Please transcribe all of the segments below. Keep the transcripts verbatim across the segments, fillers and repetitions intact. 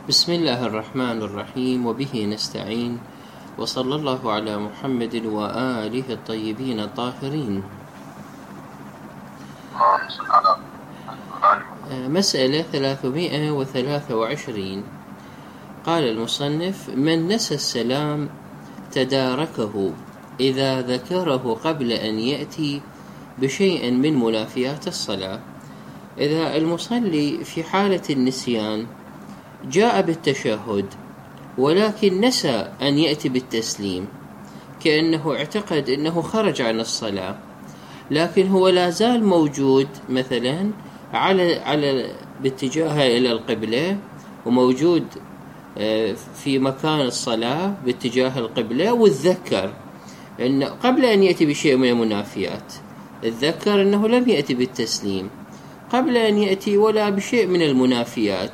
بسم الله الرحمن الرحيم، وبه نستعين، وصلى الله على محمد وآله الطيبين الطاهرين. مسألة ثلاثمائة وثلاثة وعشرين. قال المصنف: من نسى السلام تداركه إذا ذكره قبل أن يأتي بشيء من منافيات الصلاة. إذا المصلي في حالة النسيان جاء بالتشهد ولكن نسى أن يأتي بالتسليم، كأنه اعتقد أنه خرج عن الصلاة، لكن هو لا زال موجود مثلا على على باتجاهه إلى القبلة، وموجود في مكان الصلاة باتجاه القبلة، وتذكر أن قبل أن يأتي بشيء من المنافيات، تذكر أنه لم يأتي بالتسليم قبل أن يأتي ولا بشيء من المنافيات.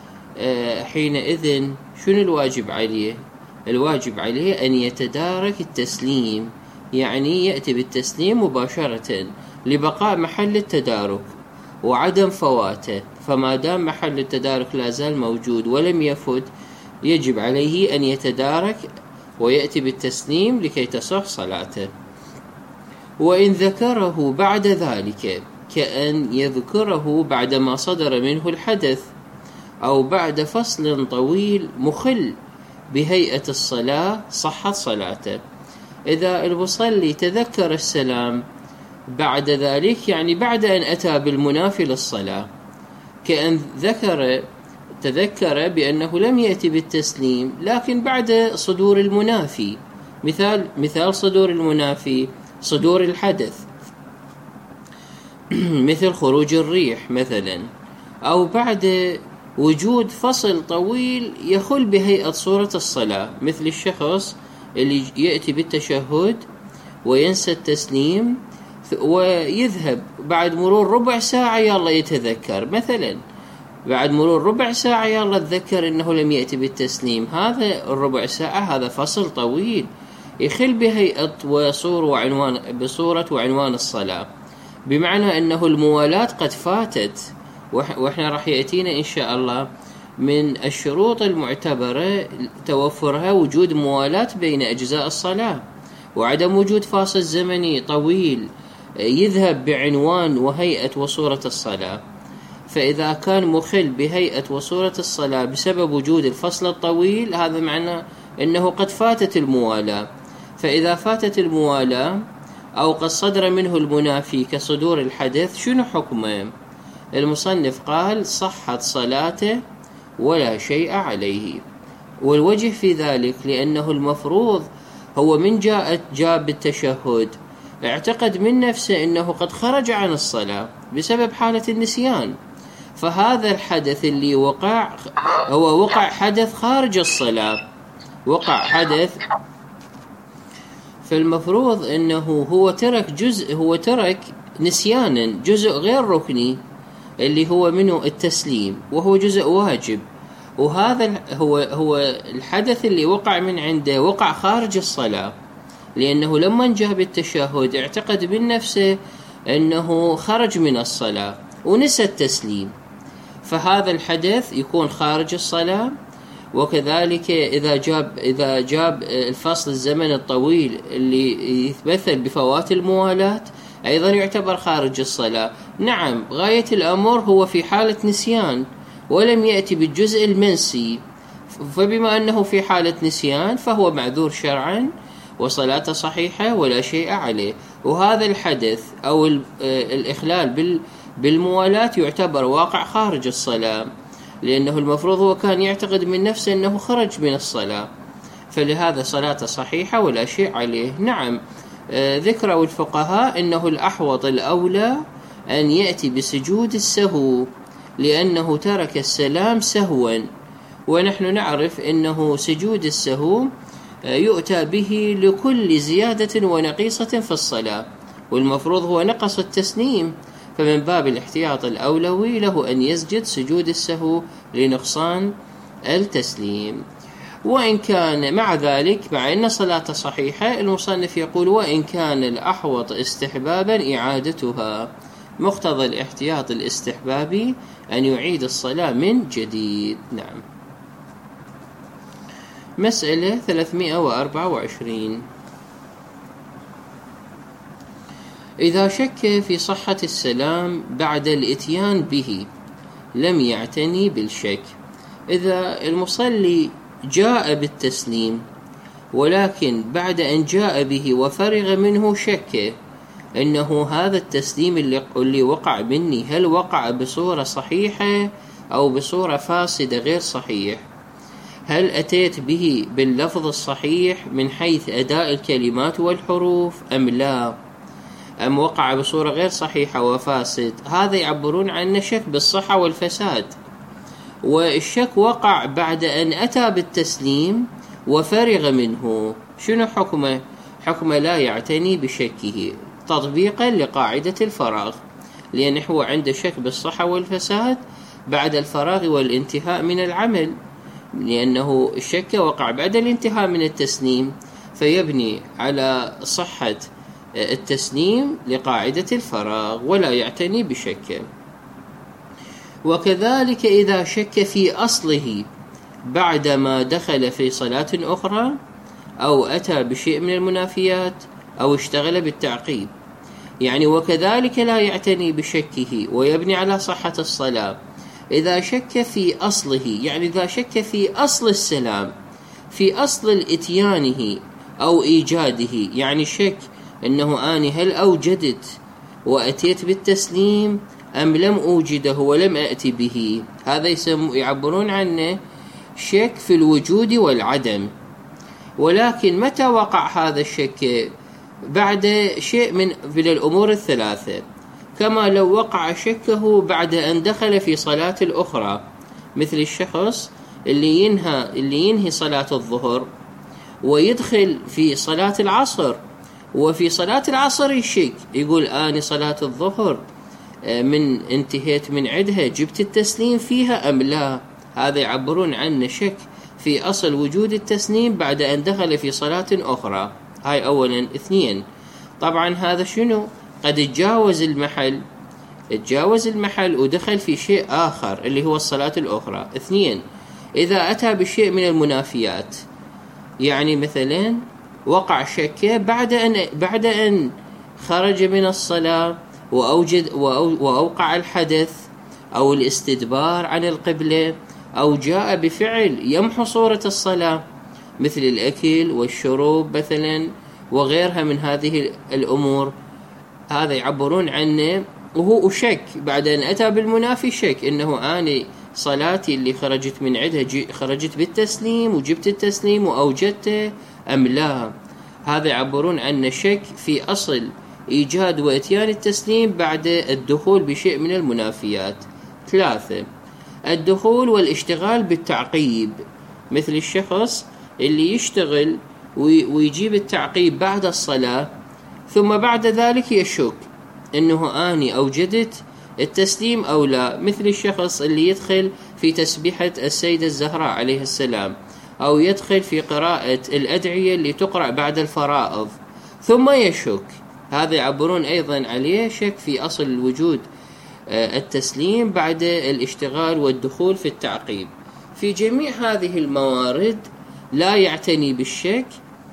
حينئذ شنو الواجب عليه؟ الواجب عليه أن يتدارك التسليم، يعني يأتي بالتسليم مباشرة لبقاء محل التدارك وعدم فواته. فما دام محل التدارك لا زال موجود ولم يفت، يجب عليه أن يتدارك ويأتي بالتسليم لكي تصح صلاته. وإن ذكره بعد ذلك، كأن يذكره بعدما صدر منه الحدث أو بعد فصل طويل مخل بهيئة الصلاة، صحت صلاته. إذا المصلي تذكر السلام بعد ذلك، يعني بعد أن أتى بالمنافي للصلاة، كأن ذكر تذكر بأنه لم يأتي بالتسليم لكن بعد صدور المنافي. مثال مثال صدور المنافي صدور الحدث مثل خروج الريح مثلا، أو بعد وجود فصل طويل يخل بهيئة صورة الصلاة، مثل الشخص اللي يأتي بالتشهد وينسى التسليم ويذهب بعد مرور ربع ساعة يلا يتذكر، مثلا بعد مرور ربع ساعة يلا تذكر أنه لم يأتي بالتسليم. هذا الربع ساعة هذا فصل طويل يخل بهيئة وصور وعنوان بصورة وعنوان الصلاة، بمعنى أنه الموالاة قد فاتت. وإحنا راح يأتينا إن شاء الله من الشروط المعتبرة توفرها وجود موالاة بين أجزاء الصلاة، وعدم وجود فاصل زمني طويل يذهب بعنوان وهيئة وصورة الصلاة. فإذا كان مخل بهيئة وصورة الصلاة بسبب وجود الفصل الطويل، هذا معنى أنه قد فاتت الموالاة. فإذا فاتت الموالاة أو قد صدر منه المنافي كصدور الحدث، شنو حكمه؟ المصنف قال: صحت صلاته ولا شيء عليه. والوجه في ذلك لأنه المفروض هو من جاء جاء بالتشهد اعتقد من نفسه أنه قد خرج عن الصلاة بسبب حالة النسيان، فهذا الحدث اللي وقع هو وقع حدث خارج الصلاة، وقع حدث. فالمفروض أنه هو ترك جزء هو ترك نسيانا جزء غير ركني اللي هو منه التسليم، وهو جزء واجب. وهذا هو هو الحدث اللي وقع من عنده وقع خارج الصلاة، لأنه لما جاء بالتشهد اعتقد من نفسه أنه خرج من الصلاة ونسى التسليم، فهذا الحدث يكون خارج الصلاة. وكذلك إذا جاب إذا جاب الفصل الزمن الطويل اللي يتمثل بفوات الموالاة، أيضا يعتبر خارج الصلاة. نعم، غاية الأمر هو في حالة نسيان ولم يأتي بالجزء المنسي، فبما أنه في حالة نسيان فهو معذور شرعا وصلاته صحيحة ولا شيء عليه. وهذا الحدث أو الإخلال بالموالاة يعتبر واقع خارج الصلاة، لأنه المفروض هو كان يعتقد من نفسه أنه خرج من الصلاة، فلهذا صلاته صحيحة ولا شيء عليه. نعم، ذكروا الفقهاء أنه الأحوط الأولى أن يأتي بسجود السهو، لأنه ترك السلام سهوا، ونحن نعرف أنه سجود السهو يؤتى به لكل زيادة ونقيصة في الصلاة، والمفروض هو نقص التسليم، فمن باب الاحتياط الأولوي له أن يسجد سجود السهو لنقصان التسليم. وإن كان مع ذلك، مع أن صلاة صحيحة، المصنف يقول: وإن كان الأحوط استحبابا إعادتها، مقتضى الاحتياط الاستحبابي أن يعيد الصلاة من جديد. نعم. مسألة ثلاثمائة وأربعة وعشرين. إذا شك في صحة السلام بعد الإتيان به لم يعتني بالشك. إذا المصلي جاء بالتسليم ولكن بعد أن جاء به وفرغ منه شك إنه هذا التسليم اللي, اللي وقع مني هل وقع بصورة صحيحة أو بصورة فاسدة غير صحيح، هل أتيت به باللفظ الصحيح من حيث أداء الكلمات والحروف أم لا، أم وقع بصورة غير صحيحة وفاسد. هذا يعبرون عنه شك بالصحة والفساد. والشك وقع بعد أن أتى بالتسليم وفرغ منه، شنو حكمه؟ حكمه لا يعتني بشكه تطبيقا لقاعدة الفراغ، لأنه هو عنده شك بالصحة والفساد بعد الفراغ والانتهاء من العمل، لأنه الشك وقع بعد الانتهاء من التسليم، فيبني على صحة التسليم لقاعدة الفراغ ولا يعتني بشكه. وكذلك إذا شك في أصله بعدما دخل في صلاة أخرى أو أتى بشيء من المنافيات أو اشتغل بالتعقيب، يعني وكذلك لا يعتني بشكه ويبني على صحة الصلاة. إذا شك في أصله، يعني إذا شك في أصل السلام، في أصل الإتيانه أو إيجاده، يعني شك أنه آني هل أوجدت وأتيت بالتسليم أم لم أوجده ولم أأتي به، هذا يسمو يعبرون عنه شك في الوجود والعدم. ولكن متى وقع هذا الشك؟ بعد شيء من من الأمور الثلاثة، كما لو وقع شكه بعد أن دخل في صلاة الأخرى، مثل الشخص اللي ينهى اللي ينهي صلاة الظهر ويدخل في صلاة العصر، وفي صلاة العصر يشك يقول آني صلاة الظهر من انتهيت من عدها جبت التسليم فيها أم لا. هذا يعبرون عنه شك في أصل وجود التسليم بعد أن دخل في صلاة أخرى. هاي أولا. اثنين، طبعا هذا شنو؟ قد اتجاوز المحل اتجاوز المحل ودخل في شيء آخر اللي هو الصلاة الأخرى. اثنين، إذا أتى بشيء من المنافيات، يعني مثلا وقع شك بعد أن بعد أن خرج من الصلاة وأوجد وأوقع الحدث أو الاستدبار عن القبلة، أو جاء بفعل يمحو صورة الصلاة مثل الأكل والشرب مثلا وغيرها من هذه الأمور. هذا يعبرون عنه وهو شك بعد أن أتى بالمنافي، شك إنه آني صلاتي اللي خرجت من عدها خرجت بالتسليم وجبت التسليم وأوجدته أم لا. هذا يعبرون عنه شك في أصل إيجاد وإتيان التسليم بعد الدخول بشيء من المنافيات. ثلاثة، الدخول والاشتغال بالتعقيب، مثل الشخص اللي يشتغل ويجيب التعقيب بعد الصلاة ثم بعد ذلك يشك إنه آني أوجدت التسليم أو لا، مثل الشخص اللي يدخل في تسبيحة السيدة الزهراء عليه السلام أو يدخل في قراءة الأدعية اللي تقرأ بعد الفرائض ثم يشك. هذا يعبرون أيضا عليه شك في أصل الوجود التسليم بعد الاشتغال والدخول في التعقيب. في جميع هذه الموارد لا يعتني بالشك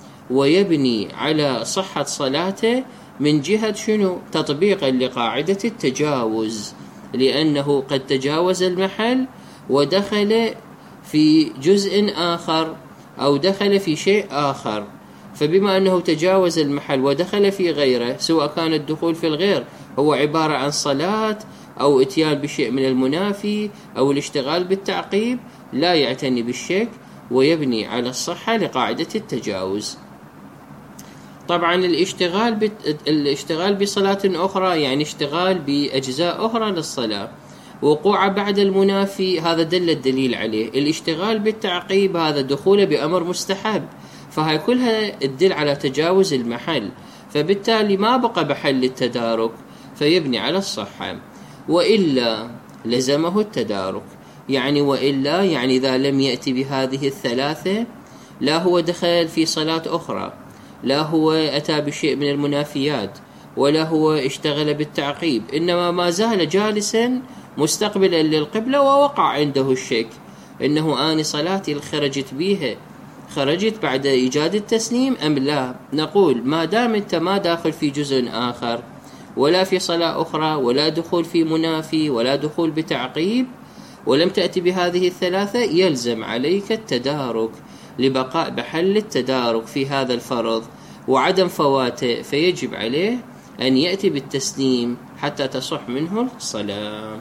ويبني على صحة صلاته من جهة شنو؟ تطبيقا لقاعدة التجاوز، لأنه قد تجاوز المحل ودخل في جزء آخر أو دخل في شيء آخر، فبما أنه تجاوز المحل ودخل في غيره، سواء كان الدخول في الغير هو عبارة عن صلاة أو اتيان بشيء من المنافي أو الاشتغال بالتعقيب، لا يعتني بالشك ويبني على الصحة لقاعدة التجاوز. طبعا الاشتغال بت... الاشتغال بصلاة أخرى يعني اشتغال بأجزاء أخرى للصلاة، وقوع بعد المنافي هذا دل الدليل عليه. الاشتغال بالتعقيب هذا دخوله بأمر مستحب، فهي كلها تدل على تجاوز المحل، فبالتالي ما بقى محل التدارك فيبني على الصحة. وإلا لزمه التدارك، يعني وإلا يعني إذا لم يأتي بهذه الثلاثة، لا هو دخل في صلاة أخرى، لا هو أتى بشيء من المنافيات، ولا هو اشتغل بالتعقيب، إنما ما زال جالسا مستقبلا للقبلة ووقع عنده الشك إنه آني صلاتي اللي خرجت بيها خرجت بعد إيجاد التسليم أم لا؟ نقول ما دام أنت ما داخل في جزء آخر ولا في صلاة أخرى ولا دخول في منافي ولا دخول بتعقيب ولم تأتي بهذه الثلاثة، يلزم عليك التدارك لبقاء محل التدارك في هذا الفرض وعدم فواته، فيجب عليه أن يأتي بالتسليم حتى تصح منه الصلاة.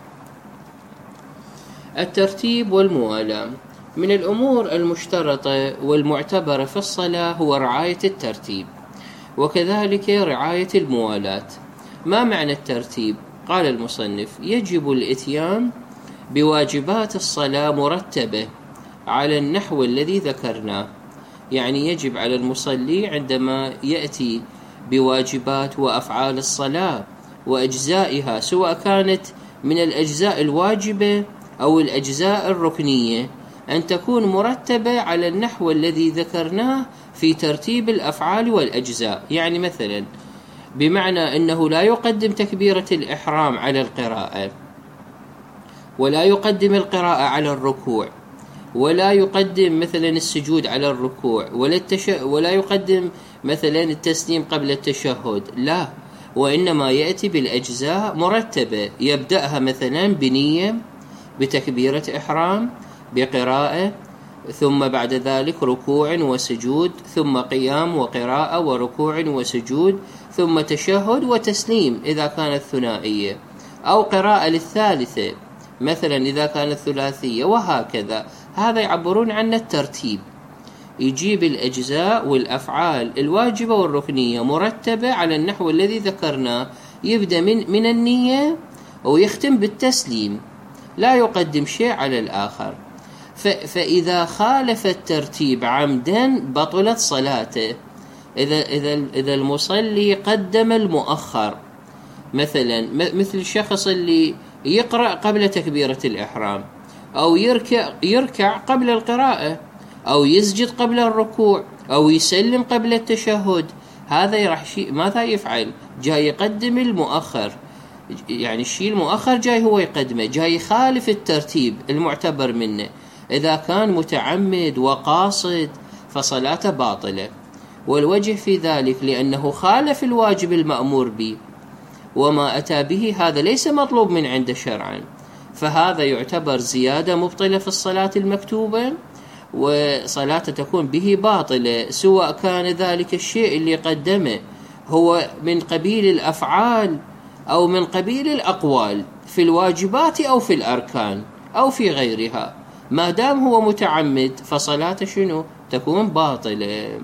الترتيب والموالاة. من الأمور المشترطة والمعتبرة في الصلاة هو رعاية الترتيب وكذلك رعاية الموالاة. ما معنى الترتيب؟ قال المصنف: يجب الإتيان بواجبات الصلاة مرتبة على النحو الذي ذكرناه، يعني يجب على المصلي عندما يأتي بواجبات وأفعال الصلاة وأجزائها سواء كانت من الأجزاء الواجبة أو الأجزاء الركنية أن تكون مرتبة على النحو الذي ذكرناه في ترتيب الأفعال والأجزاء. يعني مثلا بمعنى أنه لا يقدم تكبيرة الإحرام على القراءة، ولا يقدم القراءة على الركوع، ولا يقدم مثلا السجود على الركوع، ولا, التش... ولا يقدم مثلا التسليم قبل التشهد، لا، وإنما يأتي بالأجزاء مرتبة، يبدأها مثلا بنية، بتكبيرة إحرام، بقراءة، ثم بعد ذلك ركوع وسجود، ثم قيام وقراءة وركوع وسجود، ثم تشهد وتسليم إذا كانت ثنائية، أو قراءة للثالثة مثلا إذا كانت ثلاثية، وهكذا. هذا يعبرون عنه الترتيب، يجيب الأجزاء والأفعال الواجبة والركنية مرتبة على النحو الذي ذكرناه، يبدأ من, من النية ويختم بالتسليم، لا يقدم شيء على الآخر. فإذا خالف الترتيب عمدا بطلت صلاته. إذا, إذا, إذا المصلي قدم المؤخر مثلا، مثل الشخص اللي يقرأ قبل تكبيرة الإحرام، أو يركع, يركع قبل القراءة، أو يسجد قبل الركوع، أو يسلم قبل التشهد، هذا راح شيء ماذا يفعل؟ جاي يقدم المؤخر، يعني الشيء المؤخر جاي هو يقدمه، جاي يخالف الترتيب المعتبر منه. إذا كان متعمد وقاصد فصلاته باطلة، والوجه في ذلك لأنه خالف الواجب المأمور به، وما أتى به هذا ليس مطلوب من عنده شرعا، فهذا يعتبر زيادة مبطلة في الصلاة المكتوبة، وصلاته تكون به باطلة، سواء كان ذلك الشيء اللي قدمه هو من قبيل الأفعال أو من قبيل الأقوال في الواجبات أو في الأركان أو في غيرها، ما دام هو متعمد فصلاته شنو؟ تكون باطلة.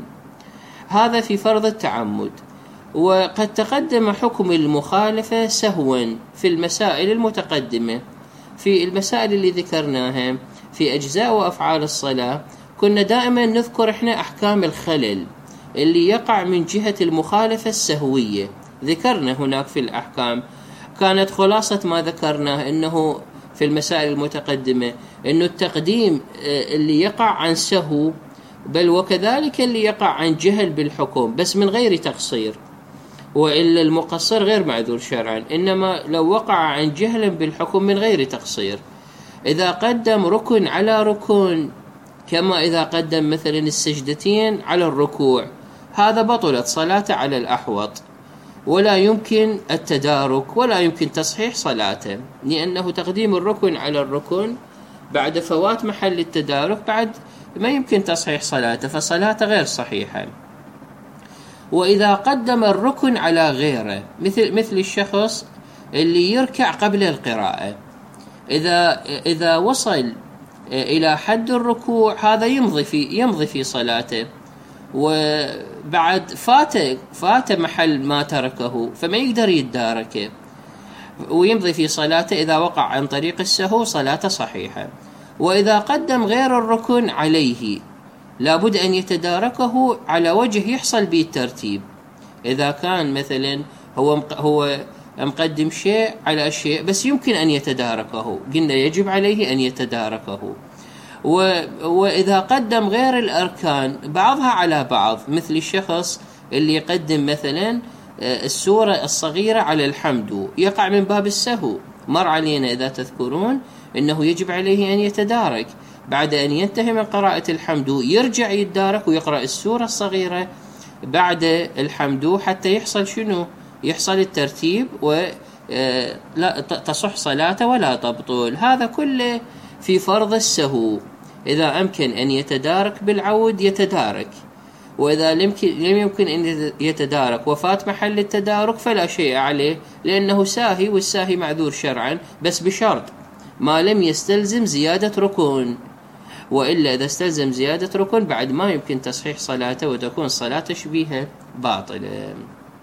هذا في فرض التعمد. وقد تقدم حكم المخالفة سهوا في المسائل المتقدمة. في المسائل اللي ذكرناها في أجزاء وأفعال الصلاة كنا دائما نذكر إحنا أحكام الخلل اللي يقع من جهة المخالفة السهوية، ذكرنا هناك في الأحكام. كانت خلاصة ما ذكرناه إنه في المسائل المتقدمة إنه التقديم اللي يقع عن سهو، بل وكذلك اللي يقع عن جهل بالحكم بس من غير تقصير، وإلا المقصر غير معذور شرعا، إنما لو وقع عن جهل بالحكم من غير تقصير، إذا قدم ركن على ركن، كما إذا قدم مثلا السجدتين على الركوع، هذا بطلت صلاته على الأحوط، ولا يمكن التدارك ولا يمكن تصحيح صلاته، لأنه تقديم الركن على الركن بعد فوات محل التدارك بعد ما يمكن تصحيح صلاته، فصلاته غير صحيحة. وإذا قدم الركن على غيره، مثل مثل الشخص اللي يركع قبل القراءة، إذا إذا وصل إلى حد الركوع هذا يمضي في يمضي في صلاته، وبعد فات فات محل ما تركه فما يقدر يتداركه ويمضي في صلاته. إذا وقع عن طريق السهو صلاته صحيحة. وإذا قدم غير الركن عليه لابد أن يتداركه على وجه يحصل به الترتيب. إذا كان مثلا هو هو مقدم شيء على شيء بس يمكن أن يتداركه، قلنا يجب عليه أن يتداركه. وإذا قدم غير الأركان بعضها على بعض، مثل الشخص اللي يقدم مثلا السورة الصغيرة على الحمد، يقع من باب السهو. مر علينا إذا تذكرون أنه يجب عليه أن يتدارك، بعد أن ينتهي من قراءة الحمد يرجع يتدارك ويقرأ السورة الصغيرة بعد الحمد حتى يحصل شنو؟ يحصل الترتيب و لا تصح صلاته ولا تبطل. هذا كله في فرض السهو. إذا أمكن أن يتدارك بالعود يتدارك، وإذا لم يمكن أن يتدارك وفات محل التدارك فلا شيء عليه، لأنه ساهي، والساهي معذور شرعا، بس بشرط ما لم يستلزم زيادة ركن، وإلا إذا استلزم زيادة ركن بعد ما يمكن تصحيح صلاته وتكون صلاة تشبيهه باطلة.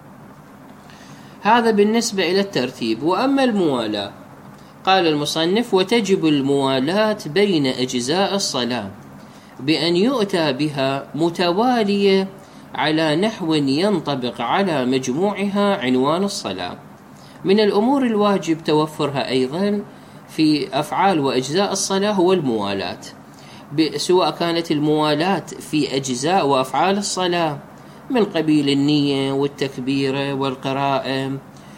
هذا بالنسبة إلى الترتيب. وأما الموالاة، قال المصنف: وتجب الموالاة بين أجزاء الصلاة بأن يؤتى بها متوالية على نحو ينطبق على مجموعها عنوان الصلاة. من الأمور الواجب توفرها أيضا في أفعال وأجزاء الصلاة هو الموالاة، سواء كانت الموالاة في أجزاء وأفعال الصلاة من قبيل النية والتكبيرة والقراءة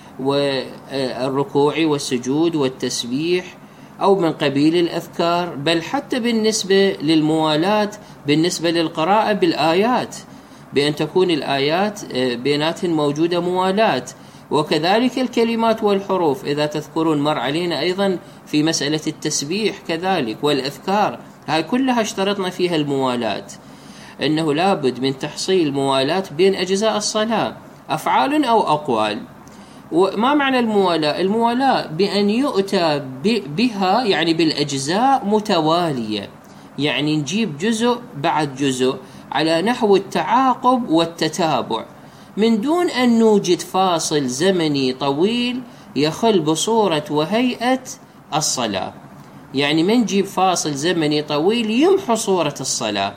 والركوع والسجود والتسبيح، أو من قبيل الأذكار، بل حتى بالنسبة للموالاة بالنسبة للقراءة بالآيات، بأن تكون الآيات بينات موجودة موالاة، وكذلك الكلمات والحروف. إذا تذكرون مر علينا أيضا في مسألة التسبيح كذلك والأذكار، هاي كلها اشترطنا فيها الموالاة، أنه لابد من تحصيل موالاة بين أجزاء الصلاة أفعال أو أقوال. وما معنى الموالاة؟ الموالاة بأن يؤتى بها يعني بالأجزاء متوالية، يعني نجيب جزء بعد جزء على نحو التعاقب والتتابع، من دون أن نوجد فاصل زمني طويل يخل بصورة وهيئة الصلاة. يعني ما نجيب فاصل زمني طويل يمحو صورة الصلاة،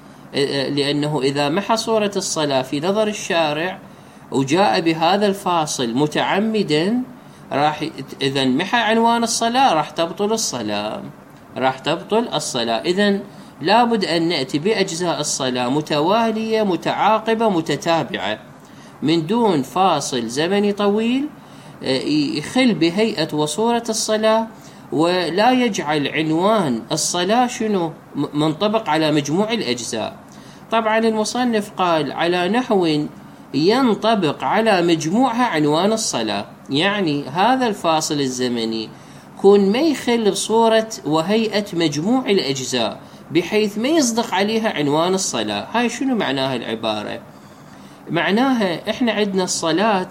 لأنه إذا محى صورة الصلاة في نظر الشارع وجاء بهذا الفاصل متعمدا، راح إذا محى عنوان الصلاة راح تبطل الصلاة، راح تبطل الصلاة. إذن لابد أن نأتي بأجزاء الصلاة متوالية متعاقبة متتابعة من دون فاصل زمني طويل يخل بهيئة وصورة الصلاة، ولا يجعل عنوان الصلاة شنو منطبق على مجموع الأجزاء. طبعا المصنف قال على نحو ينطبق على مجموعها عنوان الصلاة، يعني هذا الفاصل الزمني كون ما يخل بصورة وهيئة مجموع الأجزاء بحيث ما يصدق عليها عنوان الصلاة. هاي شنو معناها العبارة؟ معناها إحنا عندنا الصلاة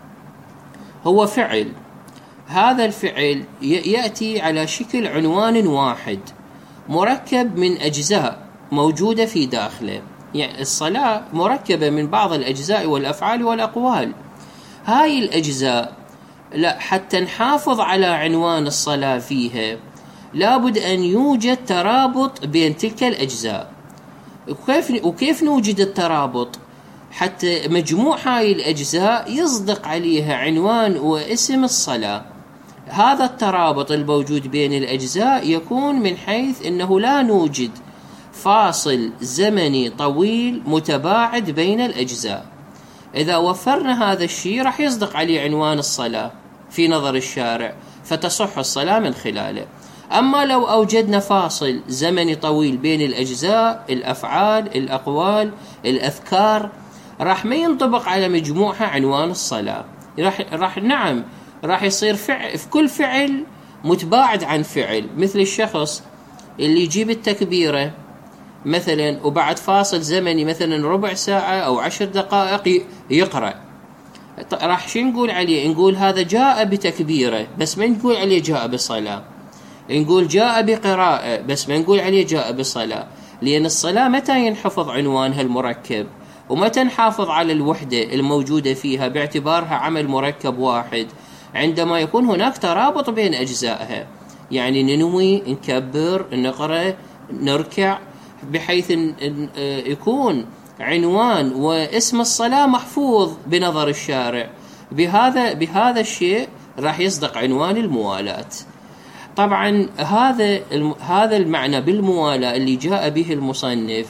هو فعل، هذا الفعل يأتي على شكل عنوان واحد مركب من أجزاء موجودة في داخله. يعني الصلاة مركبة من بعض الأجزاء والأفعال والأقوال. هاي الأجزاء لا حتى نحافظ على عنوان الصلاة فيها لابد أن يوجد ترابط بين تلك الأجزاء. وكيف, وكيف نوجد الترابط؟ حتى مجموع هاي الأجزاء يصدق عليها عنوان واسم الصلاة. هذا الترابط الموجود بين الأجزاء يكون من حيث أنه لا نوجد فاصل زمني طويل متباعد بين الأجزاء. إذا وفرنا هذا الشيء راح يصدق عليه عنوان الصلاة في نظر الشارع، فتصح الصلاة من خلاله. أما لو أوجدنا فاصل زمني طويل بين الأجزاء، الأفعال، الأقوال، الأذكار، راح ما ينطبق على مجموعها عنوان الصلاة. راح, راح نعم راح يصير فعل في كل فعل متباعد عن فعل، مثل الشخص اللي يجيب التكبيرة مثلا وبعد فاصل زمني مثلا ربع ساعة أو عشر دقائق يقرأ، راح شو نقول عليه؟ نقول هذا جاء بتكبيرة بس ما نقول عليه جاء بصلاة، نقول جاء بقراءة بس ما نقول عليه جاء بصلاة. لأن الصلاة متى ينحفظ عنوانها المركب، ومتى نحافظ على الوحدة الموجودة فيها باعتبارها عمل مركب واحد؟ عندما يكون هناك ترابط بين أجزائها، يعني ننوي، نكبر، نقرأ، نركع، بحيث يكون عنوان واسم الصلاة محفوظ بنظر الشارع. بهذا بهذا الشيء راح يصدق عنوان الموالاة. طبعا هذا هذا المعنى بالموالاة اللي جاء به المصنف،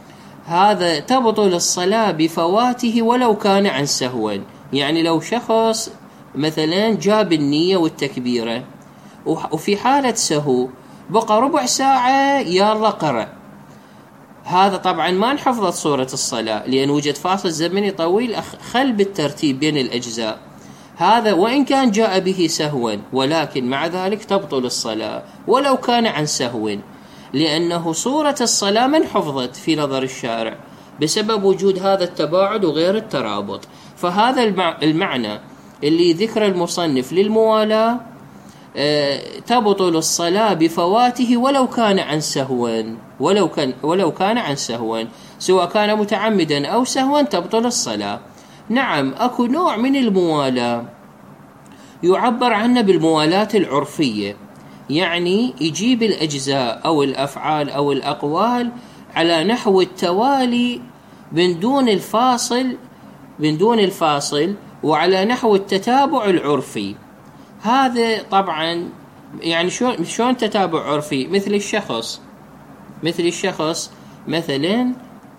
هذا تبطل الصلاة بفواته ولو كان عن سهو. يعني لو شخص مثلا جاب النية والتكبيرة وفي حالة سهو بقى ربع ساعة يلا قرأ. هذا طبعا ما انحفظت صورة الصلاة لأن وجد فاصل زمني طويل خل بالترتيب بين الأجزاء. هذا وإن كان جاء به سهوا، ولكن مع ذلك تبطل الصلاة ولو كان عن سهو، لأنه صورة الصلاة ما انحفظت في نظر الشارع بسبب وجود هذا التباعد وغير الترابط. فهذا المعنى اللي ذكر المصنف للموالاة تبطل الصلاة بفواته ولو كان عن سهو، ولو كان ولو كان عن سهو، سواء كان متعمدا أو سهوا تبطل الصلاة. نعم، أكو نوع من الموالاة يعبر عنه بالموالاة العرفية، يعني يجيب الأجزاء أو الأفعال أو الأقوال على نحو التوالي من دون الفاصل من دون الفاصل وعلى نحو التتابع العرفي. هذا طبعا يعني شلون شلون تتابع عرفي؟ مثل الشخص مثل الشخص مثلا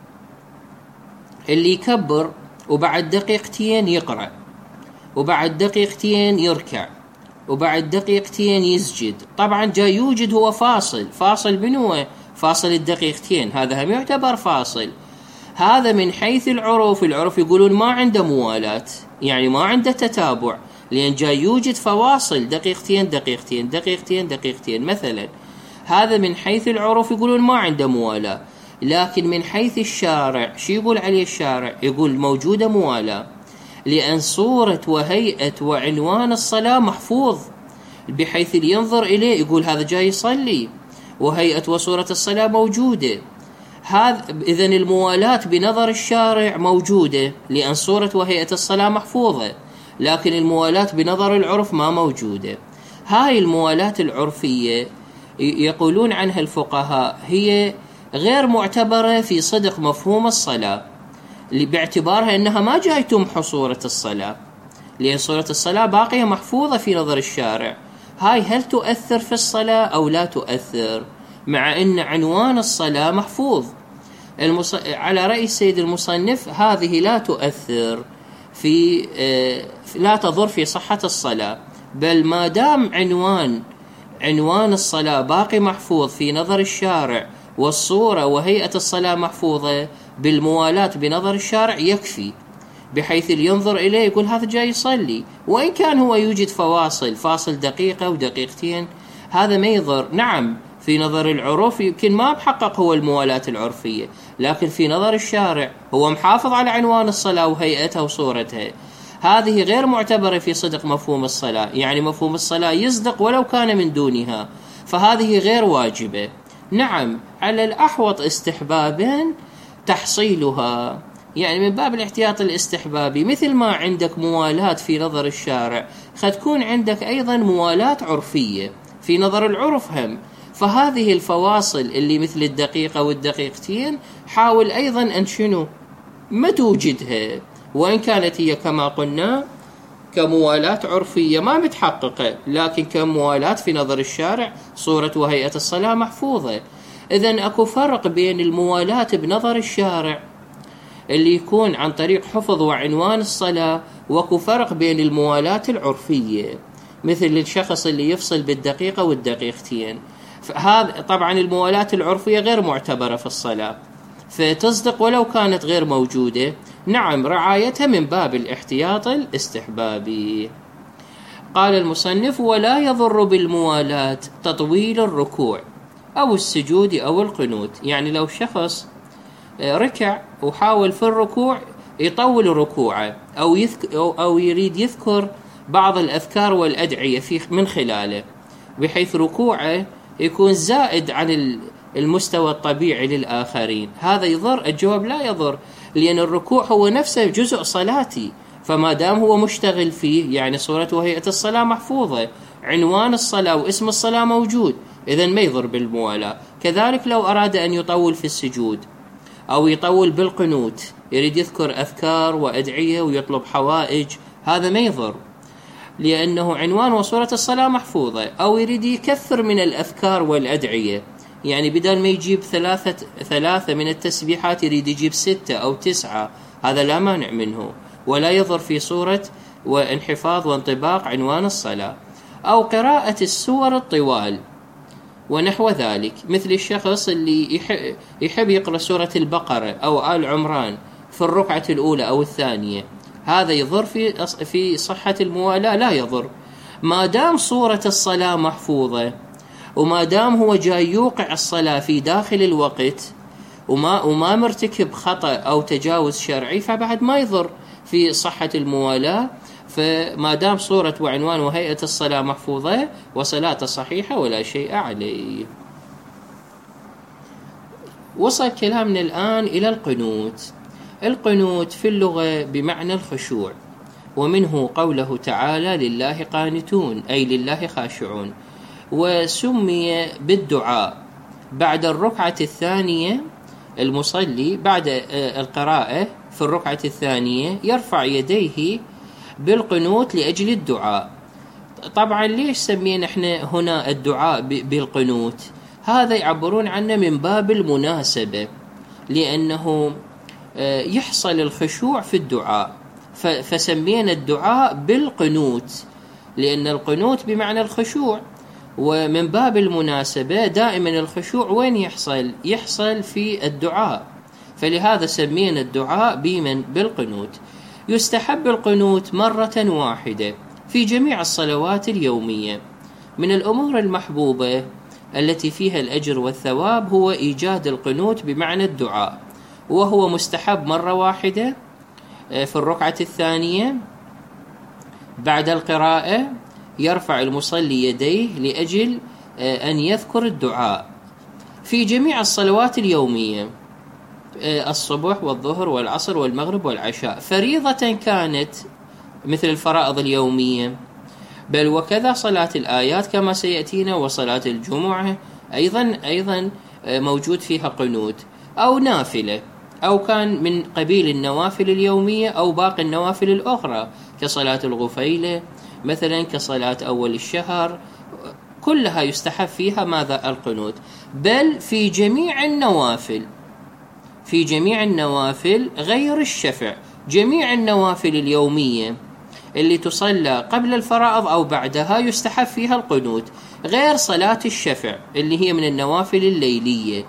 اللي يكبر وبعد دقيقتين يقرأ، وبعد دقيقتين يركع، وبعد دقيقتين يسجد. طبعا جاي يوجد هو فاصل فاصل من هو فاصل الدقيقتين، هذا هم يعتبر فاصل. هذا من حيث العرف العرف يقولون ما عنده موالاة، يعني ما عنده تتابع، لأن جاي يوجد فواصل دقيقتين دقيقتين دقيقتين دقيقتين مثلا. هذا من حيث العرف يقولون ما عنده موالاة. لكن من حيث الشارع شو يقول عليه الشارع؟ يقول موجودة موالاة، لأن صورة وهيئة وعنوان الصلاة محفوظ، بحيث اللي ينظر إليه يقول هذا جاي يصلي، وهيئة وصورة الصلاة موجودة. هذا إذن الموالاة بنظر الشارع موجودة، لأن صورة وهيئة الصلاة محفوظة، لكن الموالاة بنظر العرف ما موجودة. هاي الموالاة العرفية يقولون عنها الفقهاء هي غير معتبرة في صدق مفهوم الصلاة، باعتبارها أنها ما جاي تمحو صورة الصلاة، لأن صورة الصلاة باقية محفوظة في نظر الشارع. هاي هل تؤثر في الصلاة أو لا تؤثر؟ مع أن عنوان الصلاة محفوظ. المص... على رأي السيد المصنف هذه لا تؤثر في آه... لا تضر في صحة الصلاة، بل ما دام عنوان عنوان الصلاة باقي محفوظ في نظر الشارع والصورة وهيئة الصلاة محفوظة بالموالاة بنظر الشارع يكفي، بحيث اللي ينظر إليه يقول هذا جاي يصلي، وإن كان هو يوجد فواصل فاصل دقيقة ودقيقتين هذا ما يضر. نعم في نظر العرف يمكن ما محقق هو الموالاة العرفية، لكن في نظر الشارع هو محافظ على عنوان الصلاة وهيئتها وصورتها. هذه غير معتبرة في صدق مفهوم الصلاة، يعني مفهوم الصلاة يصدق ولو كان من دونها، فهذه غير واجبة. نعم على الأحوط استحبابا تحصيلها، يعني من باب الاحتياط الاستحبابي، مثل ما عندك موالاة في نظر الشارع قد تكون عندك أيضا موالاة عرفية في نظر العرف هم. فهذه الفواصل اللي مثل الدقيقة والدقيقتين حاول أيضا أن شنو ما توجدها، وإن كانت هي كما قلنا كموالاة عرفية ما متحققة، لكن كموالاة في نظر الشارع صورة وهيئة الصلاة محفوظة. إذن أكو فرق بين الموالاة بنظر الشارع اللي يكون عن طريق حفظ وعنوان الصلاة، وأكو فرق بين الموالاة العرفية مثل الشخص اللي يفصل بالدقيقة والدقيقتين. هذا طبعا الموالاة العرفية غير معتبرة في الصلاة، فتصدق ولو كانت غير موجودة. نعم رعايتها من باب الاحتياط الاستحبابي. قال المصنف: ولا يضر بالموالاة تطويل الركوع أو السجود أو القنوت. يعني لو شخص ركع وحاول في الركوع يطول ركوعه، أو, يذك أو, أو يريد يذكر بعض الأذكار والأدعية في من خلاله، بحيث ركوعه يكون زائد عن المستوى الطبيعي للآخرين، هذا يضر؟ الجواب لا يضر، لأن الركوع هو نفسه جزء صلاتي، فما دام هو مشتغل فيه يعني صورة وهيئة الصلاة محفوظة، عنوان الصلاة واسم الصلاة موجود، إذن ما يضر بالموالاة. كذلك لو أراد أن يطول في السجود أو يطول بالقنوت، يريد يذكر أذكار وأدعية ويطلب حوائج، هذا ما يضر، لأنه عنوان وصورة الصلاة محفوظة. أو يريد يكثر من الأذكار والأدعية، يعني بدل ما يجيب ثلاثة ثلاثة من التسبيحات يريد يجيب ستة أو تسعة، هذا لا مانع منه ولا يضر في صورة وانحفاظ وانطباق عنوان الصلاة. أو قراءة السور الطوال، ونحو ذلك، مثل الشخص اللي يحب يقرأ سورة البقرة أو آل عمران في الركعة الأولى أو الثانية، هذا يضر في في صحة الموالاة؟ لا يضر، ما دام صورة الصلاة محفوظة، وما دام هو جاي يوقع الصلاة في داخل الوقت وما وما مرتكب خطأ أو تجاوز شرعي، فبعد ما يضر في صحة الموالاة. فما دام صورة وعنوان وهيئة الصلاة محفوظة وصلاته صحيحة ولا شيء عليه. وصل كلامنا الآن إلى القنوت. القنوت في اللغة بمعنى الخشوع، ومنه قوله تعالى لله قانتون، أي لله خاشعون. وسمي بالدعاء بعد الركعة الثانية. المصلي بعد القراءة في الركعة الثانية يرفع يديه بالقنوت لأجل الدعاء. طبعا ليش سمينا احنا هنا الدعاء بالقنوت؟ هذا يعبرون عنه من باب المناسبة، لأنه يحصل الخشوع في الدعاء، فسمينا الدعاء بالقنوت، لأن القنوت بمعنى الخشوع، ومن باب المناسبة دائما الخشوع وين يحصل؟ يحصل في الدعاء، فلهذا سمينا الدعاء بمن بالقنوت. يستحب القنوت مرة واحدة في جميع الصلوات اليومية. من الأمور المحبوبة التي فيها الأجر والثواب هو إيجاد القنوت بمعنى الدعاء، وهو مستحب مرة واحدة في الركعة الثانية بعد القراءة. يرفع المصلي يديه لأجل أن يذكر الدعاء في جميع الصلوات اليومية، الصبح والظهر والعصر والمغرب والعشاء، فريضة كانت مثل الفرائض اليومية، بل وكذا صلاة الآيات كما سيأتينا، وصلاة الجمعة أيضا أيضا موجود فيها قنوت، أو نافلة، أو كان من قبيل النوافل اليومية أو باقي النوافل الأخرى كصلاة الغفيلة مثلا، كصلاة أول الشهر، كلها يستحب فيها ماذا؟ القنوت. بل في جميع النوافل، في جميع النوافل غير الشفع، جميع النوافل اليومية اللي تصلى قبل الفرائض أو بعدها يستحب فيها القنوت، غير صلاة الشفع اللي هي من النوافل الليلية،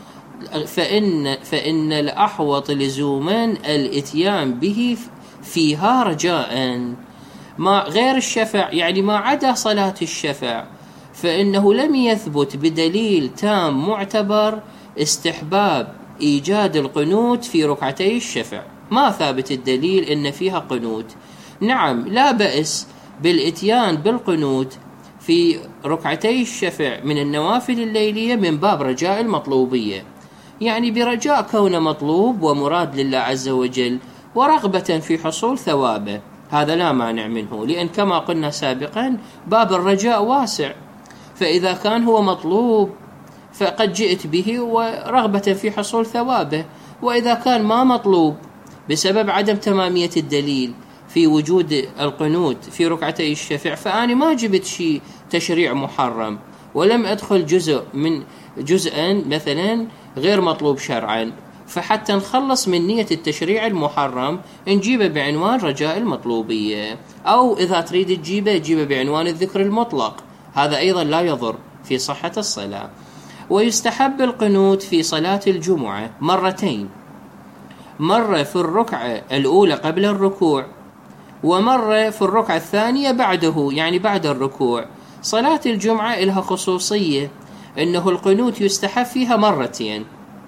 فإن فإن الأحوط لزوما الإتيان به فيها رجاء. ما غير الشفع يعني ما عدا صلاة الشفع، فإنه لم يثبت بدليل تام معتبر استحباب إيجاد القنوت في ركعتي الشفع، ما ثابت الدليل إن فيها قنوت. نعم لا بأس بالإتيان بالقنوت في ركعتي الشفع من النوافل الليلية من باب رجاء المطلوبية، يعني برجاء كونه مطلوب ومراد لله عز وجل ورغبة في حصول ثوابه، هذا لا مانع منه، لأن كما قلنا سابقا باب الرجاء واسع، فإذا كان هو مطلوب فقد جئت به ورغبة في حصول ثوابه، وإذا كان ما مطلوب بسبب عدم تمامية الدليل في وجود القنوت في ركعتي الشفع، فأنا ما جبت شيء تشريع محرم ولم أدخل جزء من جزءا مثلا غير مطلوب شرعا، فحتى نخلص من نية التشريع المحرم نجيبه بعنوان رجاء المطلوبية، أو إذا تريد تجيبه تجيبه بعنوان الذكر المطلق، هذا أيضا لا يضر في صحة الصلاة. ويستحب القنوت في صلاة الجمعة مرتين، مرة في الركعة الأولى قبل الركوع، ومرة في الركعة الثانية بعده يعني بعد الركوع. صلاة الجمعة لها خصوصية أنه القنوت يستحب فيها مرتين،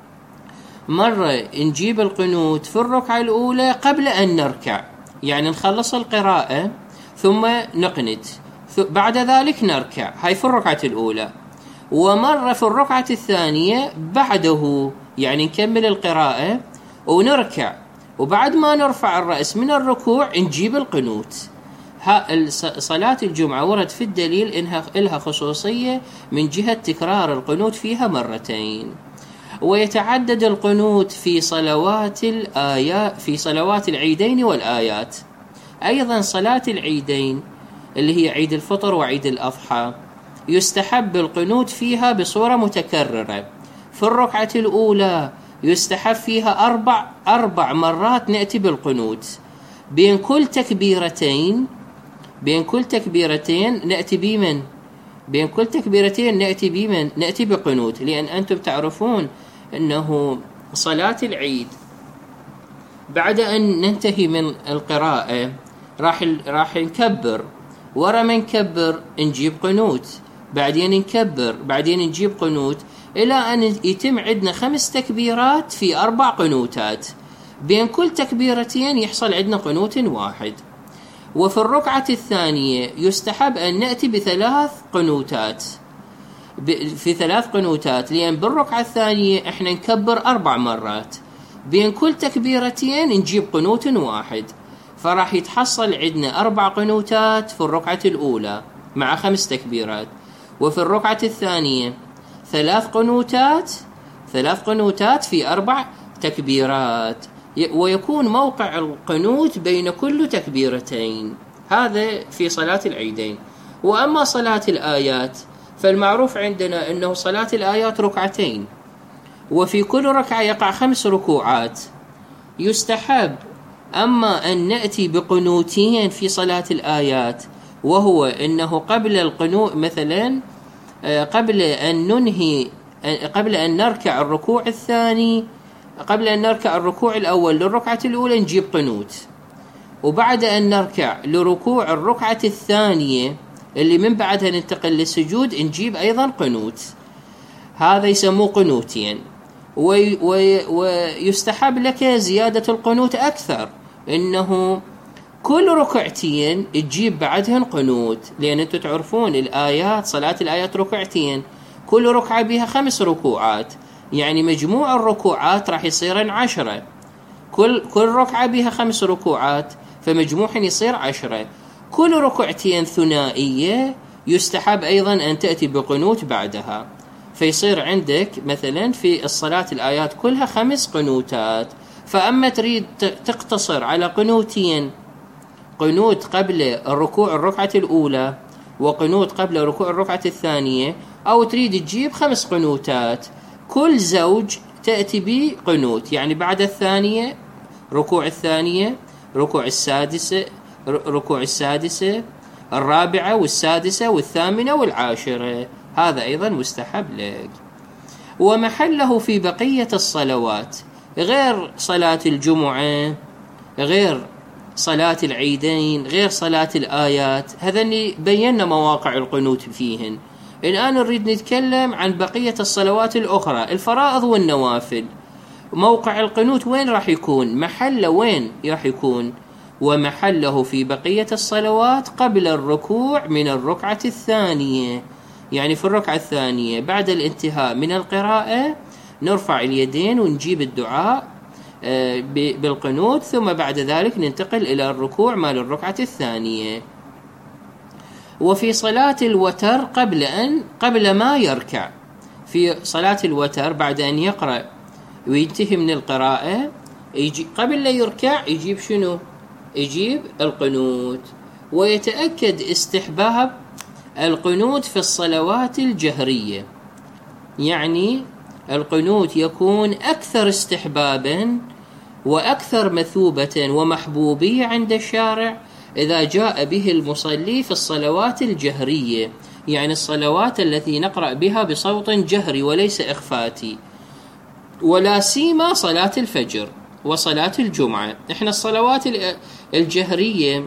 مرة نجيب القنوت في الركعة الأولى قبل أن نركع، يعني نخلص القراءة ثم نقنت، بعد ذلك نركع، هاي في الركعة الأولى، ومرة في الركعة الثانية بعده، يعني نكمل القراءة ونركع، وبعد ما نرفع الرأس من الركوع نجيب القنوت. صلاة الجمعة ورد في الدليل إنها لها خصوصية من جهة تكرار القنوت فيها مرتين. ويتعدد القنوت في صلوات الآيات، في صلوات العيدين والآيات. أيضا صلاة العيدين اللي هي عيد الفطر وعيد الأضحى يستحب القنوت فيها بصورة متكررة. في الركعة الأولى يستحب فيها أربع أربع مرات نأتي بالقنوت، بين كل تكبيرتين بين كل تكبيرتين نأتي بمن بين كل تكبيرتين نأتي بمن؟ نأتي بقنوت، لأن أنتم تعرفون أنه صلاة العيد بعد أن ننتهي من القراءة راح راح نكبر، ورا ما نكبر نجيب قنوت، بعدين نكبر، بعدين نجيب قنوت، إلى أن يتم عندنا خمس تكبيرات في أربع قنوتات، بين كل تكبيرتين يحصل عندنا قنوت واحد. وفي الركعة الثانية يستحب أن نأتي بثلاث قنوتات، في ثلاث قنوتات، لأن بالركعة الثانية إحنا نكبر أربع مرات، بين كل تكبيرتين نجيب قنوت واحد، فراح يتحصل عندنا أربع قنوتات في الركعة الأولى مع خمس تكبيرات، وفي الركعة الثانية ثلاث قنوتات ثلاث قنوتات في أربع تكبيرات، ويكون موقع القنوت بين كل تكبيرتين. هذا في صلاة العيدين. وأما صلاة الآيات فالمعروف عندنا أنه صلاة الآيات ركعتين، وفي كل ركعة يقع خمس ركوعات. يستحب أما أن نأتي بقنوتين في صلاة الآيات، وهو أنه قبل القنوت مثلا قبل أن ننهي قبل أن نركع الركوع الثاني قبل أن نركع الركوع الأول للركعة الأولى نجيب قنوت، وبعد أن نركع لركوع الركعة الثانية اللي من بعدها ننتقل للسجود نجيب أيضا قنوت. هذا يسموه قنوتين. وي وي ويستحب لك زيادة القنوت أكثر، إنه كل ركعتين تجيب بعدهن قنوت، لأن أنتم تعرفون الآيات صلاة الآيات ركعتين، كل ركعة بها خمس ركوعات، يعني مجموع الركوعات راح يصيرن عشرة، كل كل ركعة بها خمس ركوعات، فمجموعهم يصير عشرة. كل ركعتين ثنائية يستحب أيضا أن تأتي بقنوت بعدها، فيصير عندك مثلا في الصلاة الآيات كلها خمس قنوتات. فأما تريد تقتصر على قنوتين، قنوت قبل الركوع الركعة الأولى وقنوت قبل ركوع الركعة الثانية، أو تريد تجيب خمس قنوتات، كل زوج تأتي بقنوت، يعني بعد الثانية ركوع الثانية، ركوع السادسة ركوع السادسة الرابعة والسادسة والثامنة والعاشرة. هذا أيضا مستحب لك. ومحله في بقية الصلوات غير صلاة الجمعة، غير صلاة العيدين، غير صلاة الآيات، هذا اللي بينا مواقع القنوت فيهن. الآن نريد نتكلم عن بقية الصلوات الأخرى، الفرائض والنوافل. موقع القنوت وين راح يكون؟ محله وين راح يكون؟ ومحله في بقية الصلوات قبل الركوع من الركعة الثانية، يعني في الركعة الثانية بعد الانتهاء من القراءة نرفع اليدين ونجيب الدعاء بالقنوت، ثم بعد ذلك ننتقل إلى الركوع مال الركعة الثانية. وفي صلاة الوتر قبل أن قبل ما يركع، في صلاة الوتر بعد أن يقرأ وينتهي من القراءة يجي قبل لا يركع يجيب شنو؟ يجيب القنوت. ويتأكد استحباب القنوت في الصلوات الجهرية، يعني القنوت يكون أكثر استحبابا وأكثر مثوبة ومحبوبية عند الشارع إذا جاء به المصلي في الصلوات الجهرية، يعني الصلوات التي نقرأ بها بصوت جهري وليس إخفاتي، ولا سيما صلاة الفجر وصلاة الجمعة. إحنا الصلوات الجهرية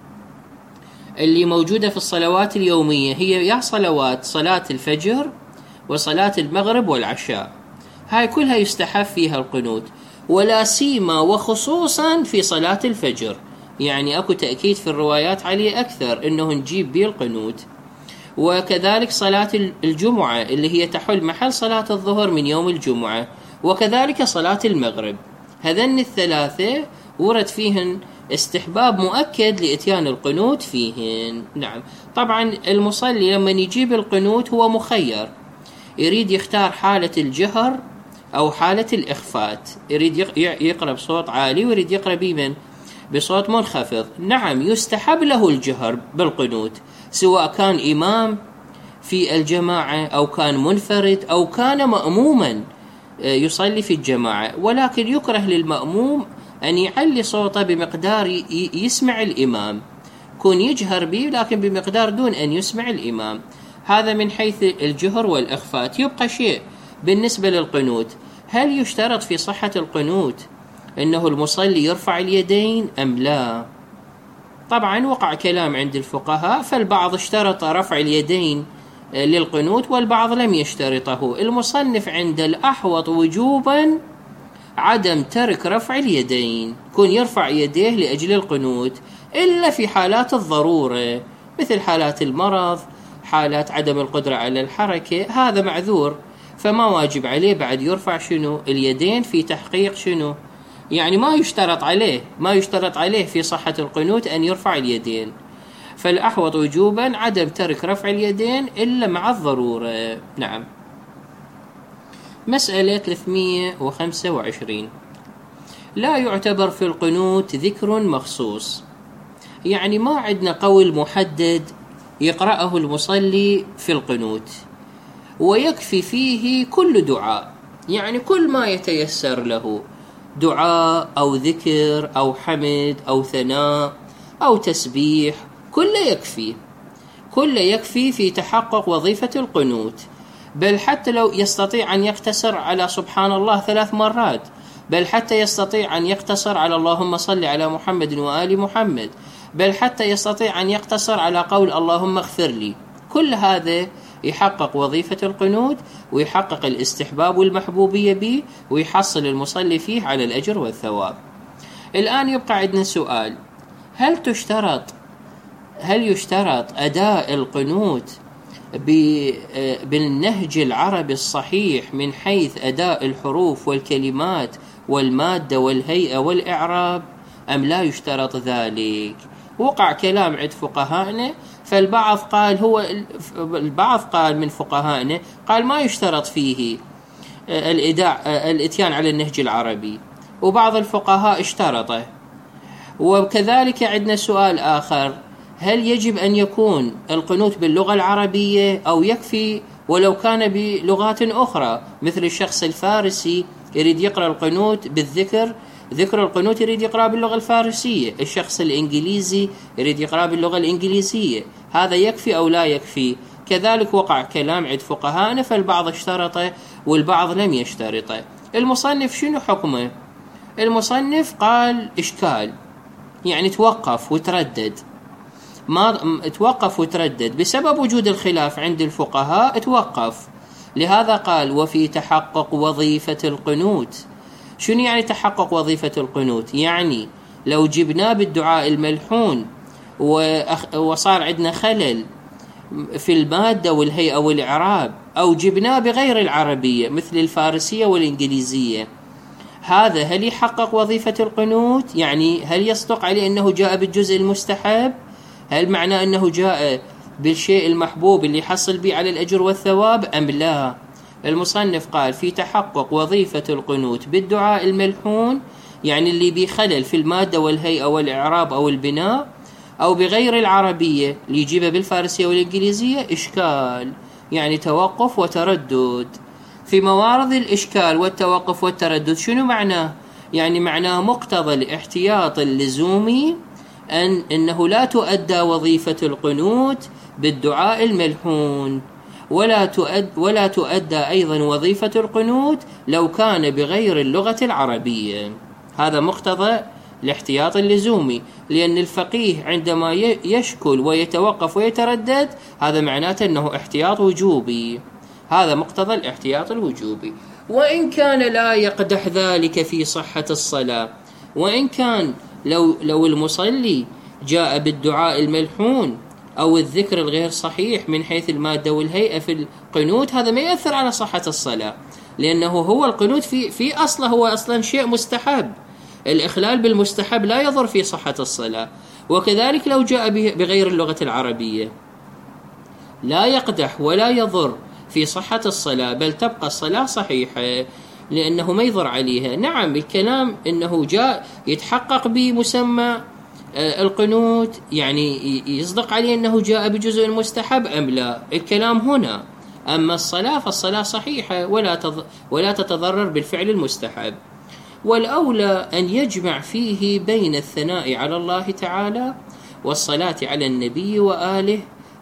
اللي موجودة في الصلوات اليومية هي يا صلوات صلاة الفجر وصلاة المغرب والعشاء، هاي كلها يستحب فيها القنوت، ولا سيما وخصوصا في صلاة الفجر، يعني أكو تأكيد في الروايات عليه أكثر إنه نجيب به القنوت. وكذلك صلاة الجمعة اللي هي تحل محل صلاة الظهر من يوم الجمعة، وكذلك صلاة المغرب. هذين الثلاثة ورد فيهن استحباب مؤكد لإتيان القنوت فيهن. نعم، طبعا المصلي لما يجيب القنوت هو مخير، يريد يختار حالة الجهر أو حالة الإخفات، يريد يقرأ بصوت عالي ويريد يقرأ بمن بصوت منخفض. نعم، يستحب له الجهر بالقنوت، سواء كان إمام في الجماعة أو كان منفرد أو كان مأموما يصلي في الجماعة، ولكن يكره للمأموم أن يعلي صوته بمقدار يسمع الإمام، كون يجهر به لكن بمقدار دون أن يسمع الإمام. هذا من حيث الجهر والإخفات. يبقى شيء بالنسبة للقنوت، هل يشترط في صحة القنوت أنه المصلي يرفع اليدين أم لا؟ طبعا وقع كلام عند الفقهاء، فالبعض اشترط رفع اليدين للقنوت والبعض لم يشترطه. المصنف عند الأحوط وجوبا عدم ترك رفع اليدين، كون يرفع يديه لأجل القنوت إلا في حالات الضرورة، مثل حالات المرض، حالات عدم القدرة على الحركة، هذا معذور، فما واجب عليه بعد يرفع شنو اليدين في تحقيق شنو، يعني ما يشترط عليه ما يشترط عليه في صحة القنوت أن يرفع اليدين. فالأحوط وجوبا عدم ترك رفع اليدين إلا مع الضرورة. نعم. مسألة ثلاثمئة وخمسة وعشرين، لا يعتبر في القنوت ذكر مخصوص، يعني ما عندنا قول محدد يقرأه المصلي في القنوت ويكفي فيه كل دعاء، يعني كل ما يتيسر له دعاء أو ذكر أو حمد أو ثناء أو تسبيح، كله يكفي كله يكفي في تحقق وظيفة القنوت. بل حتى لو يستطيع أن يقتصر على سبحان الله ثلاث مرات، بل حتى يستطيع أن يقتصر على اللهم صل على محمد وآل محمد، بل حتى يستطيع أن يقتصر على قول اللهم اغفر لي، كل هذا يحقق وظيفة القنوت ويحقق الاستحباب والمحبوبية به ويحصل المصلي فيه على الأجر والثواب. الآن يبقى عندنا سؤال، هل تشترط هل يشترط أداء القنوت بالنهج العربي الصحيح من حيث أداء الحروف والكلمات والمادة والهيئة والإعراب أم لا يشترط ذلك؟ وقع كلام عند فقهائنا، فالبعض قال هو البعض قال من فقهائنا قال ما يشترط فيه الإداء الإتيان على النهج العربي، وبعض الفقهاء اشترطه. وكذلك عندنا سؤال آخر، هل يجب أن يكون القنوت باللغة العربية أو يكفي ولو كان بلغات أخرى، مثل الشخص الفارسي يريد يقرأ القنوت بالذكر، ذكر القنوت يريد يقرأ باللغة الفارسية، الشخص الإنجليزي يريد يقرأ باللغة الإنجليزية، هذا يكفي أو لا يكفي؟ كذلك وقع كلام عند فقهائنا، فالبعض اشترطه والبعض لم يشترطه. المصنف شنو حكمه؟ المصنف قال إشكال، يعني توقف وتردد، ما توقف وتردد بسبب وجود الخلاف عند الفقهاء، توقف، لهذا قال وفي تحقق وظيفة القنوت. شنو يعني تحقق وظيفة القنوت؟ يعني لو جبناه بالدعاء الملحون وصار عندنا خلل في المادة والهيئة والإعراب، أو جبناه بغير العربية مثل الفارسية والإنجليزية، هذا هل يحقق وظيفة القنوت؟ يعني هل يصدق عليه أنه جاء بالجزء المستحب؟ هل معناه أنه جاء بالشيء المحبوب اللي يحصل به على الأجر والثواب أم لا؟ المصنف قال في تحقق وظيفة القنوت بالدعاء الملحون، يعني اللي بخلل في المادة والهيئة والإعراب أو البناء، أو بغير العربية اللي يجيبها بالفارسية والإنجليزية، إشكال، يعني توقف وتردد. في موارد الإشكال والتوقف والتردد شنو معناه؟ يعني معناه مقتضى الاحتياط اللزومي أن إنه لا تؤدى وظيفة القنوت بالدعاء الملحون، ولا تؤد ولا تؤدى أيضا وظيفة القنوت لو كان بغير اللغة العربية. هذا مقتضى الاحتياط اللزومي، لأن الفقيه عندما يشكل ويتوقف ويتردد هذا معناته أنه احتياط وجوبي، هذا مقتضى الاحتياط الوجوبي. وإن كان لا يقدح ذلك في صحة الصلاة، وإن كان لو لو المصلي جاء بالدعاء الملحون أو الذكر الغير صحيح من حيث المادة والهيئة في القنوت، هذا ما يأثر على صحة الصلاة، لأنه هو القنوت في في أصله هو أصلا شيء مستحب، الإخلال بالمستحب لا يضر في صحة الصلاة. وكذلك لو جاء بغير اللغة العربية لا يقدح ولا يضر في صحة الصلاة، بل تبقى الصلاة صحيحة لأنه ما يضر عليها. نعم، الكلام أنه جاء يتحقق بمسمى القنوت، يعني يصدق عليه أنه جاء بجزء المستحب أم لا، الكلام هنا. أما الصلاة فالصلاة صحيحة ولا ولا تتضرر بالفعل المستحب. والأولى أن يجمع فيه بين الثناء على الله تعالى والصلاة على النبي وآله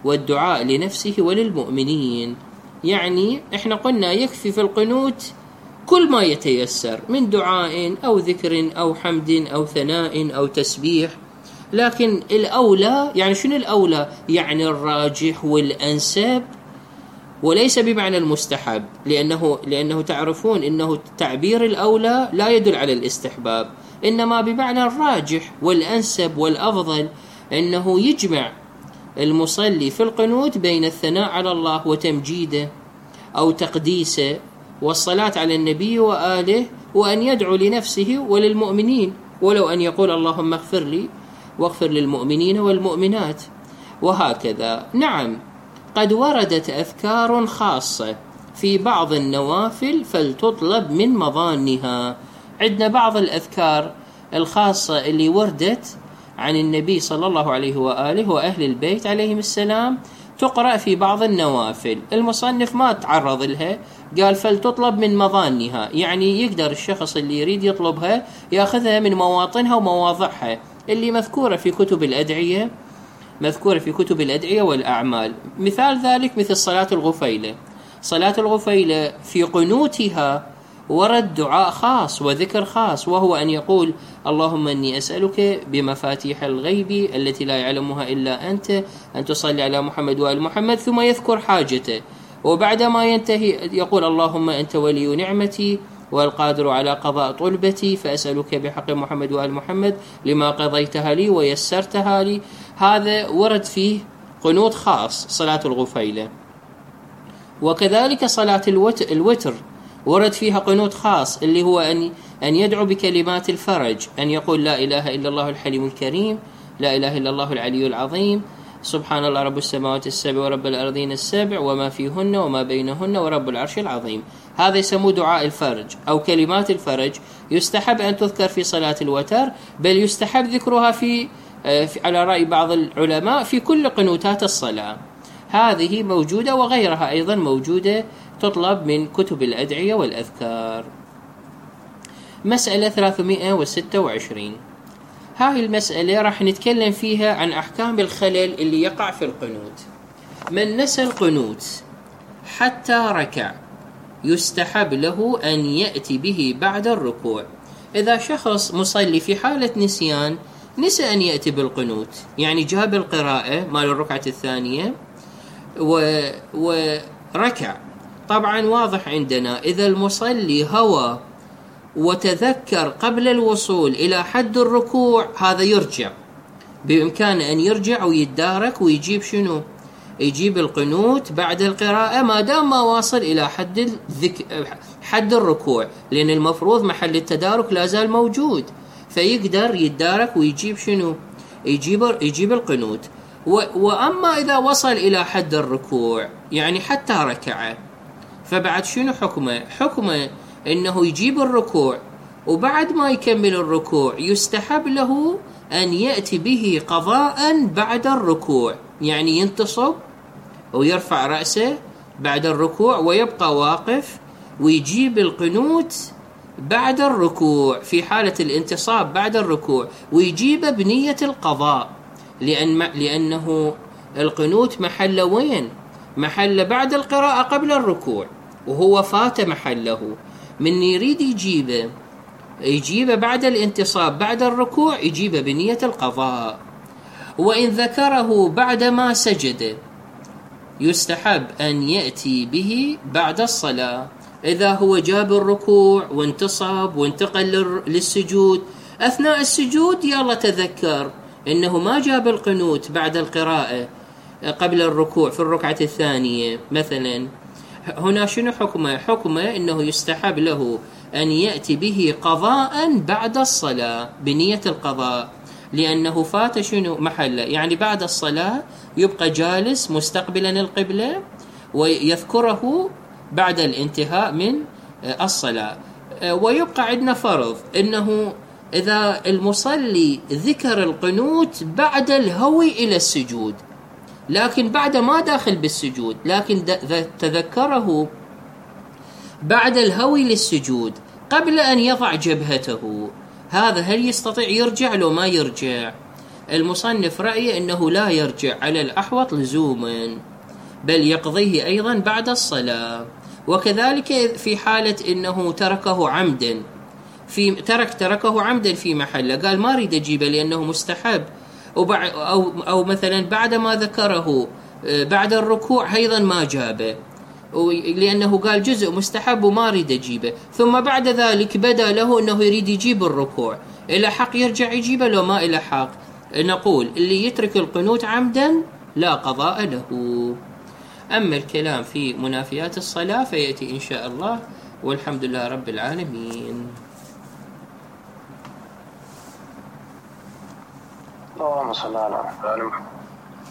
والدعاء لنفسه وللمؤمنين. يعني احنا قلنا يكفي في القنوت كل ما يتيسر من دعاء أو ذكر أو حمد أو ثناء أو تسبيح، لكن الأولى، يعني شنو الأولى؟ يعني الراجح والأنسب، وليس بمعنى المستحب، لأنه لأنه تعرفون أنه تعبير الأولى لا يدل على الاستحباب، إنما بمعنى الراجح والأنسب والأفضل، أنه يجمع المصلي في القنوت بين الثناء على الله وتمجيده أو تقديسه والصلاة على النبي وآله، وأن يدعو لنفسه وللمؤمنين، ولو أن يقول اللهم اغفر لي واغفر للمؤمنين والمؤمنات، وهكذا. نعم، قد وردت أذكار خاصة في بعض النوافل فلتطلب من مظانها. عندنا بعض الأذكار الخاصة اللي وردت عن النبي صلى الله عليه وآله وأهل البيت عليهم السلام تقرأ في بعض النوافل. المصنف ما تعرض لها، قال فلتطلب من مظانها، يعني يقدر الشخص اللي يريد يطلبها يأخذها من مواطنها ومواضعها اللي مذكورة في كتب الأدعية مذكورة في كتب الأدعية والأعمال. مثال ذلك مثل صلاة الغفيلة. صلاة الغفيلة في قنوتها ورد دعاء خاص وذكر خاص، وهو أن يقول اللهم إني أسألك بمفاتيح الغيب التي لا يعلمها إلا أنت أن تصلي على محمد وآل محمد، ثم يذكر حاجته، وبعدما ينتهي يقول اللهم أنت ولي نعمتي والقادر على قضاء طلبتي، فأسألك بحق محمد وآل محمد لما قضيتها لي ويسرتها لي. هذا ورد فيه قنوت خاص صلاة الغفيلة. وكذلك صلاة الوتر ورد فيها قنوت خاص، اللي هو أن أن يدعو بكلمات الفرج، أن يقول لا إله إلا الله الحليم الكريم، لا إله إلا الله العلي العظيم، سبحان الله رب السماوات السبع ورب الأرضين السبع وما فيهن وما بينهن ورب العرش العظيم. هذا يسموه دعاء الفرج أو كلمات الفرج. يستحب أن تذكر في صلاة الوتر، بل يستحب ذكرها في على رأي بعض العلماء في كل قنوتات الصلاة. هذه موجودة، وغيرها أيضا موجودة تطلب من كتب الأدعية والأذكار. مسألة ثلاثمائة وستة وعشرين، هاي المسألة راح نتكلم فيها عن أحكام الخلل اللي يقع في القنوت. من نسى القنوت حتى ركع يستحب له أن يأتي به بعد الركوع. إذا شخص مصلي في حالة نسيان نسى أن يأتي بالقنوت، يعني جاب القراءة مال الركعة الثانية و... وركع، طبعا واضح عندنا إذا المصلي هوى وتذكر قبل الوصول إلى حد الركوع هذا يرجع، بإمكانه أن يرجع ويتدارك ويجيب شنو؟ يجيب القنوت بعد القراءة ما دام ما واصل إلى حد الذك... حد الركوع، لأن المفروض محل التدارك لا زال موجود، فيقدر يتدارك ويجيب شنو؟ يجيب يجيب القنوت. و... وأما إذا وصل إلى حد الركوع يعني حتى ركع، فبعد شنو حكمه؟ حكمه إنه يجيب الركوع، وبعد ما يكمل الركوع يستحب له أن يأتي به قضاء بعد الركوع، يعني ينتصب ويرفع رأسه بعد الركوع ويبقى واقف ويجيب القنوت بعد الركوع في حالة الانتصاب بعد الركوع، ويجيب بنية القضاء، لأن لأنه القنوت محل وين؟ محل بعد القراءة قبل الركوع، وهو فات محله. من يريد يجيبه يجيبه بعد الانتصاب بعد الركوع يجيبه بنية القضاء. وإن ذكره بعدما سجد يستحب أن يأتي به بعد الصلاة. إذا هو جاب الركوع وانتصب وانتقل للسجود، أثناء السجود يلا تذكر إنه ما جاب القنوت بعد القراءة قبل الركوع في الركعة الثانية مثلا، هنا شنو حكمه؟ حكمه إنه يستحب له أن يأتي به قضاء بعد الصلاة بنية القضاء، لأنه فات شنو محله، يعني بعد الصلاة يبقى جالس مستقبلا القبلة ويذكره بعد الانتهاء من الصلاة. ويبقى عندنا فرض إنه إذا المصلي ذكر القنوت بعد الهوي إلى السجود، لكن بعد ما داخل بالسجود، لكن تذكره بعد الهوي للسجود قبل أن يضع جبهته، هذا هل يستطيع يرجع لو ما يرجع؟ المصنف رأيه أنه لا يرجع على الأحوط لزوما، بل يقضيه أيضا بعد الصلاة. وكذلك في حالة أنه تركه عمدا، في ترك تركه عمدا في محله، قال ما أريد أجيبه لأنه مستحب، أو, أو مثلا بعد ما ذكره بعد الركوع أيضا ما جابه لأنه قال جزء مستحب وما أريد أجيبه، ثم بعد ذلك بدا له أنه يريد يجيب الركوع، إلى حق يرجع يجيبه لو ما إلى حق؟ نقول اللي يترك القنوت عمدا لا قضاء له. أما الكلام في منافيات الصلاة فيأتي إن شاء الله، والحمد لله رب العالمين. اللهم صل على محمد.